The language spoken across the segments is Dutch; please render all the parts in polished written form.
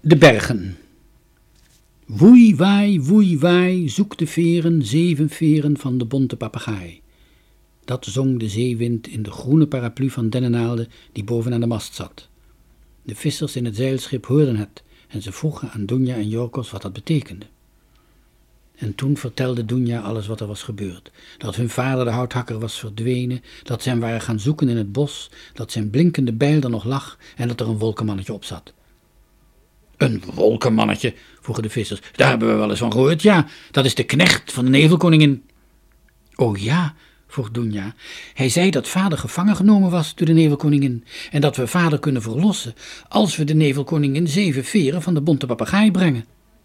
De bergen. Woei waai, zoek de veren, 7 veren van de bonte papegaai. Dat zong de zeewind in de groene paraplu van dennenaalden die bovenaan de mast zat. De vissers in het zeilschip hoorden het en ze vroegen aan Dunja en Jorkos wat dat betekende. En toen vertelde Dunja alles wat er was gebeurd. Dat hun vader de houthakker was verdwenen, dat ze hem waren gaan zoeken in het bos, dat zijn blinkende bijl er nog lag en dat er een wolkenmannetje op zat. Een wolkenmannetje, vroegen de vissers. Daar hebben we wel eens van gehoord. Ja, dat is de knecht van de nevelkoningin. O ja, vroeg Dunja. Hij zei dat vader gevangen genomen was door de nevelkoningin en dat we vader kunnen verlossen als we de nevelkoningin 7 veren van de bonte papegaai brengen.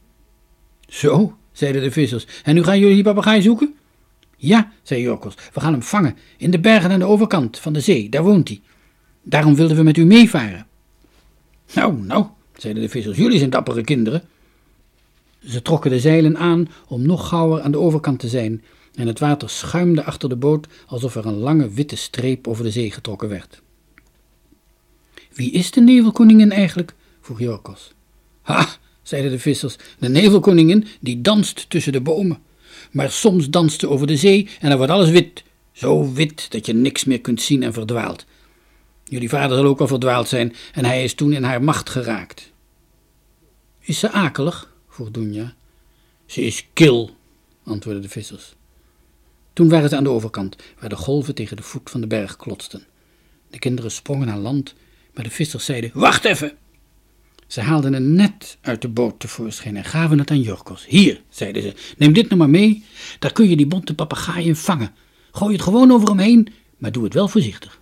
Zo, zeiden de vissers. En nu gaan jullie die papegaai zoeken? Ja, zei Jorkos, we gaan hem vangen in de bergen aan de overkant van de zee. Daar woont hij. Daarom wilden we met u meevaren. Nou, zeiden de vissers, jullie zijn dappere kinderen. Ze trokken de zeilen aan om nog gauwer aan de overkant te zijn en het water schuimde achter de boot alsof er een lange witte streep over de zee getrokken werd. Wie is de nevelkoningin eigenlijk? Vroeg Jorkos. Ha, zeiden de vissers, de nevelkoningin die danst tussen de bomen. Maar soms danst ze over de zee en dan wordt alles wit, zo wit dat je niks meer kunt zien en verdwaalt. Jullie vader zal ook al verdwaald zijn en hij is toen in haar macht geraakt. Is ze akelig? Vroeg Dunja. Ze is kil, antwoordden de vissers. Toen waren ze aan de overkant, waar de golven tegen de voet van de berg klotsten. De kinderen sprongen aan land, maar de vissers zeiden, wacht even! Ze haalden een net uit de boot tevoorschijn en gaven het aan Jorkos. Hier, zeiden ze, neem dit nou maar mee, daar kun je die bonte papegaai in vangen. Gooi het gewoon over hem heen, maar doe het wel voorzichtig.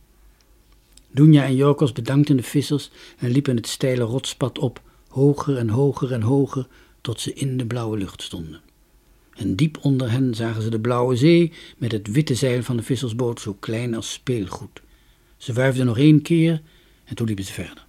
Dunja en Jorkos bedankten de vissers en liepen het steile rotspad op, hoger en hoger en hoger, tot ze in de blauwe lucht stonden. En diep onder hen zagen ze de blauwe zee met het witte zeil van de vissersboot zo klein als speelgoed. Ze wuifden nog 1 keer en toen liepen ze verder.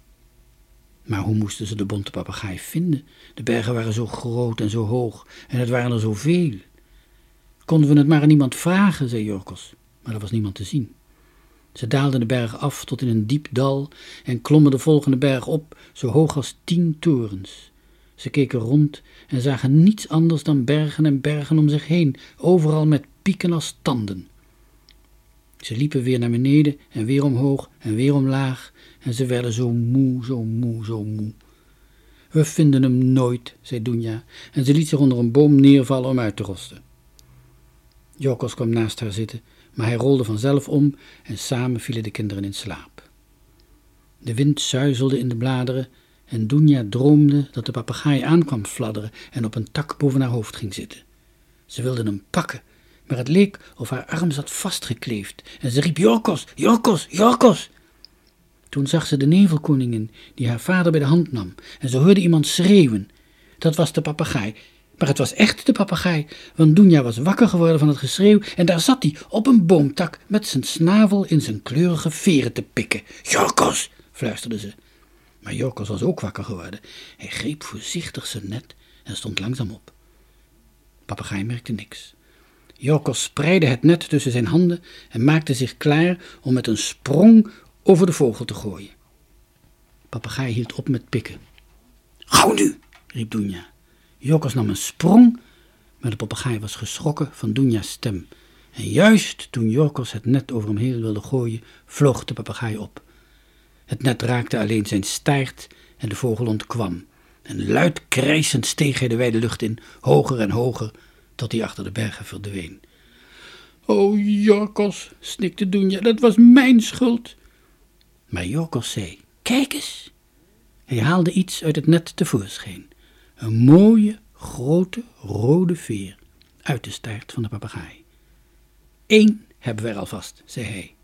Maar hoe moesten ze de bonte papegaai vinden? De bergen waren zo groot en zo hoog en het waren er zoveel. Konden we het maar aan iemand vragen, zei Jorkos, maar er was niemand te zien. Ze daalden de berg af tot in een diep dal en klommen de volgende berg op, zo hoog als 10 torens. Ze keken rond en zagen niets anders dan bergen en bergen om zich heen, overal met pieken als tanden. Ze liepen weer naar beneden en weer omhoog en weer omlaag en ze werden zo moe, zo moe, zo moe. We vinden hem nooit, zei Dunja, en ze liet zich onder een boom neervallen om uit te rusten. Jorkos kwam naast haar zitten, maar hij rolde vanzelf om en samen vielen de kinderen in slaap. De wind suizelde in de bladeren en Dunja droomde dat de papegaai aankwam fladderen en op een tak boven haar hoofd ging zitten. Ze wilde hem pakken, maar het leek of haar arm zat vastgekleefd en ze riep Jorkos, Jorkos, Jorkos. Toen zag ze de nevelkoningin die haar vader bij de hand nam en ze hoorde iemand schreeuwen. Dat was de papegaai. Maar het was echt de papegaai, want Dunja was wakker geworden van het geschreeuw en daar zat hij op een boomtak met zijn snavel in zijn kleurige veren te pikken. Jorkos, fluisterde ze. Maar Jorkos was ook wakker geworden. Hij greep voorzichtig zijn net en stond langzaam op. Papegaai merkte niks. Jorkos spreidde het net tussen zijn handen en maakte zich klaar om met een sprong over de vogel te gooien. Papegaai hield op met pikken. Gauw nu, riep Dunja. Jorkos nam een sprong, maar de papegaai was geschrokken van Dunja's stem. En juist toen Jorkos het net over hem heen wilde gooien, vloog de papegaai op. Het net raakte alleen zijn staart en de vogel ontkwam. En luid krijsend steeg hij de wijde lucht in, hoger en hoger, tot hij achter de bergen verdween. O Jorkos, snikte Dunja, dat was mijn schuld. Maar Jorkos zei, kijk eens. Hij haalde iets uit het net tevoorschijn. Een mooie, grote, rode veer uit de staart van de papegaai. 1 hebben we er alvast, zei hij.